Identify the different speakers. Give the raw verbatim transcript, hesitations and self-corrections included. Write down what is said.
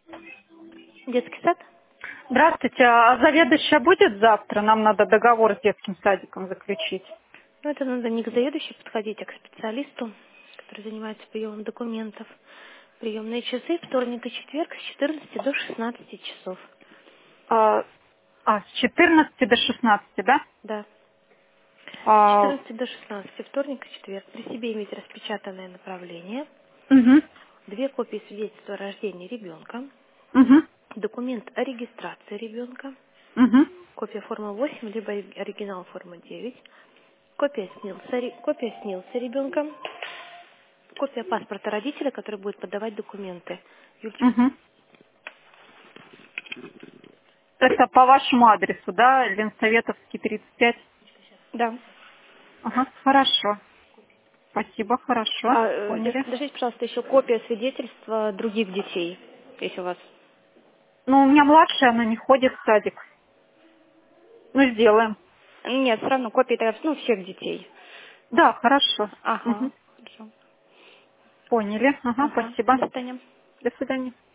Speaker 1: Детский сад?
Speaker 2: Здравствуйте, а заведующая будет завтра? Нам надо договор с детским садиком заключить.
Speaker 1: Ну, это надо не к заведующей подходить, а к специалисту, который занимается приемом документов. Приемные часы вторник и четверг с четырнадцати до шестнадцати часов.
Speaker 2: А, а, с четырнадцати до шестнадцати, да?
Speaker 1: Да. С
Speaker 2: А,
Speaker 1: четырнадцати до шестнадцати, вторник и четверг. При себе иметь распечатанное направление,
Speaker 2: угу,
Speaker 1: две копии свидетельства о рождении ребенка,
Speaker 2: угу,
Speaker 1: документ о регистрации ребенка,
Speaker 2: угу,
Speaker 1: копия формы восемь, либо оригинал формы девять, копия снилса, ре- копия снилса ребенка, копия паспорта родителя, который будет подавать документы. Юльчик.
Speaker 2: угу. Это по вашему адресу, да? Ленсоветовский, тридцать пять.
Speaker 1: Да.
Speaker 2: Ага, хорошо. Спасибо, хорошо.
Speaker 1: А, э, дож-
Speaker 2: Поняли.
Speaker 1: дождитесь, пожалуйста, еще копия свидетельства других детей, если у вас.
Speaker 2: Ну, у меня младшая, она не ходит в садик. Ну, сделаем.
Speaker 1: Нет, все равно копии тогда, ну, всех детей.
Speaker 2: Да, хорошо.
Speaker 1: Ага.
Speaker 2: Угу.
Speaker 1: Хорошо.
Speaker 2: Поняли. Ага,
Speaker 1: Ага.
Speaker 2: спасибо.
Speaker 1: До свидания.
Speaker 2: До свидания.